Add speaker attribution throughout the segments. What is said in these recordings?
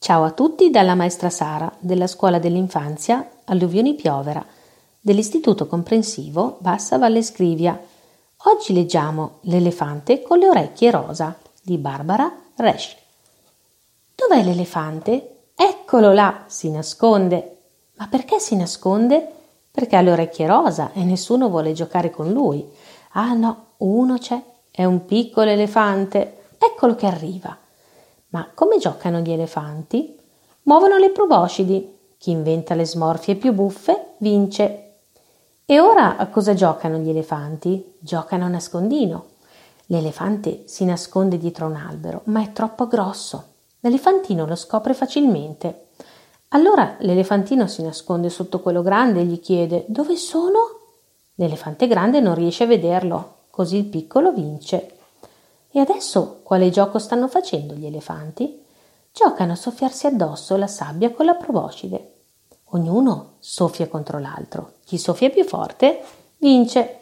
Speaker 1: Ciao a tutti dalla maestra Sara della Scuola dell'Infanzia Alluvioni Piovera dell'Istituto Comprensivo Bassa Valle Scrivia. Oggi leggiamo L'elefante con le orecchie rosa di Barbara Resch. Dov'è l'elefante? Eccolo là, si nasconde. Ma perché si nasconde? Perché ha le orecchie rosa e nessuno vuole giocare con lui. Ah no, uno c'è, è un piccolo elefante. Eccolo che arriva. Ma come giocano gli elefanti? Muovono le proboscidi. Chi inventa le smorfie più buffe vince. E ora a cosa giocano gli elefanti? Giocano a nascondino. L'elefante si nasconde dietro un albero, ma è troppo grosso. L'elefantino lo scopre facilmente. Allora l'elefantino si nasconde sotto quello grande e gli chiede: dove sono? L'elefante grande non riesce a vederlo, così il piccolo vince. E adesso quale gioco stanno facendo gli elefanti? Giocano a soffiarsi addosso la sabbia con la proboscide. Ognuno soffia contro l'altro. Chi soffia più forte vince.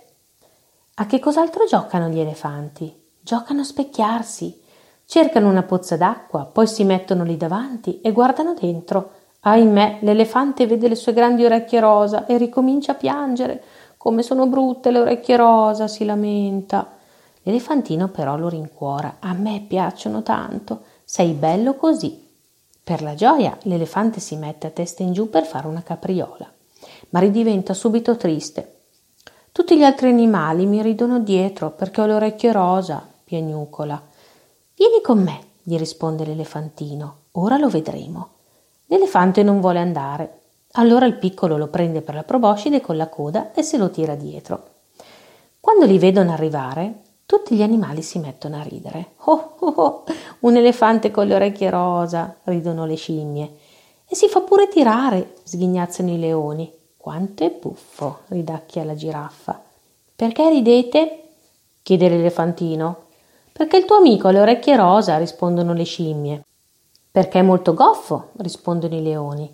Speaker 1: A che cos'altro giocano gli elefanti? Giocano a specchiarsi. Cercano una pozza d'acqua, poi si mettono lì davanti e guardano dentro. Ahimè, l'elefante vede le sue grandi orecchie rosa e ricomincia a piangere. Come sono brutte le orecchie rosa, si lamenta. L'elefantino però lo rincuora. A me piacciono tanto. Sei bello così. Per la gioia l'elefante si mette a testa in giù per fare una capriola, ma ridiventa subito triste. Tutti gli altri animali mi ridono dietro perché ho le orecchie rosa, piagnucola. Vieni con me, gli risponde l'elefantino. Ora lo vedremo. L'elefante non vuole andare. Allora il piccolo lo prende per la proboscide con la coda e se lo tira dietro. Quando li vedono arrivare, tutti gli animali si mettono a ridere. Oh, oh, oh, un elefante con le orecchie rosa, ridono le scimmie. E si fa pure tirare, sghignazzano i leoni. Quanto è buffo, ridacchia la giraffa. Perché ridete? Chiede l'elefantino. Perché il tuo amico ha le orecchie rosa, rispondono le scimmie. Perché è molto goffo, rispondono i leoni.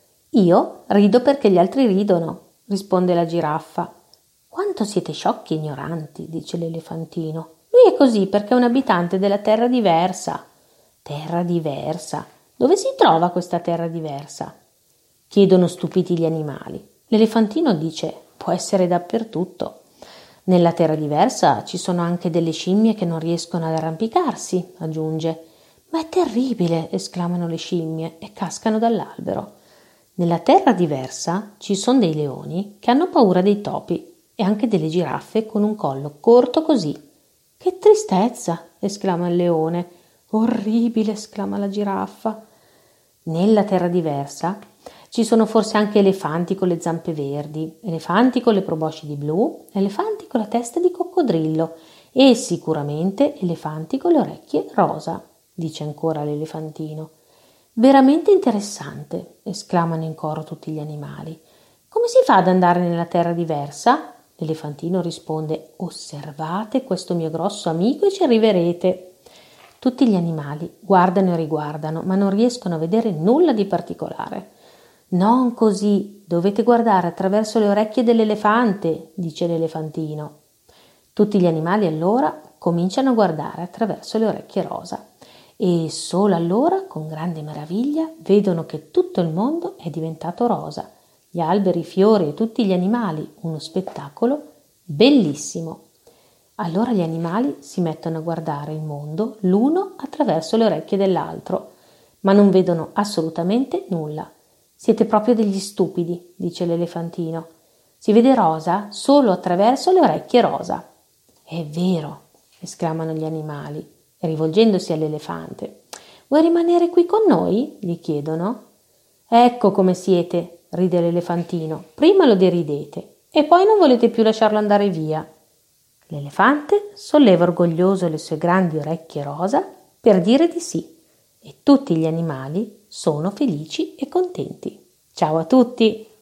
Speaker 1: Io rido perché gli altri ridono, risponde la giraffa. Quanto siete sciocchi e ignoranti, dice l'elefantino. Lui è così perché è un abitante della terra diversa. Terra diversa? Dove si trova questa terra diversa? Chiedono stupiti gli animali. L'elefantino dice: può essere dappertutto. Nella terra diversa ci sono anche delle scimmie che non riescono ad arrampicarsi, aggiunge. Ma è terribile, esclamano le scimmie e cascano dall'albero. Nella terra diversa ci sono dei leoni che hanno paura dei topi e anche delle giraffe con un collo corto così. Che tristezza, esclama il leone. Orribile, esclama la giraffa. Nella terra diversa ci sono forse anche elefanti con le zampe verdi, elefanti con le proboscidi blu, elefanti con la testa di coccodrillo e sicuramente elefanti con le orecchie rosa, dice ancora l'elefantino. Veramente interessante, esclamano in coro tutti gli animali. Come si fa ad andare nella terra diversa? L'elefantino risponde: osservate questo mio grosso amico e ci arriverete. Tutti gli animali guardano e riguardano, ma non riescono a vedere nulla di particolare. Non così, dovete guardare attraverso le orecchie dell'elefante, dice l'elefantino. Tutti gli animali allora cominciano a guardare attraverso le orecchie rosa e solo allora, con grande meraviglia, vedono che tutto il mondo è diventato rosa. Gli alberi, i fiori e tutti gli animali, uno spettacolo bellissimo. Allora gli animali si mettono a guardare il mondo l'uno attraverso le orecchie dell'altro, ma non vedono assolutamente nulla. Siete proprio degli stupidi, dice l'elefantino. Si vede rosa solo attraverso le orecchie rosa. È vero, esclamano gli animali, rivolgendosi all'elefante. Vuoi rimanere qui con noi? Gli chiedono. Ecco come siete, ride l'elefantino. Prima lo deridete e poi non volete più lasciarlo andare via. L'elefante solleva orgoglioso le sue grandi orecchie rosa per dire di sì e tutti gli animali sono felici e contenti. Ciao a tutti!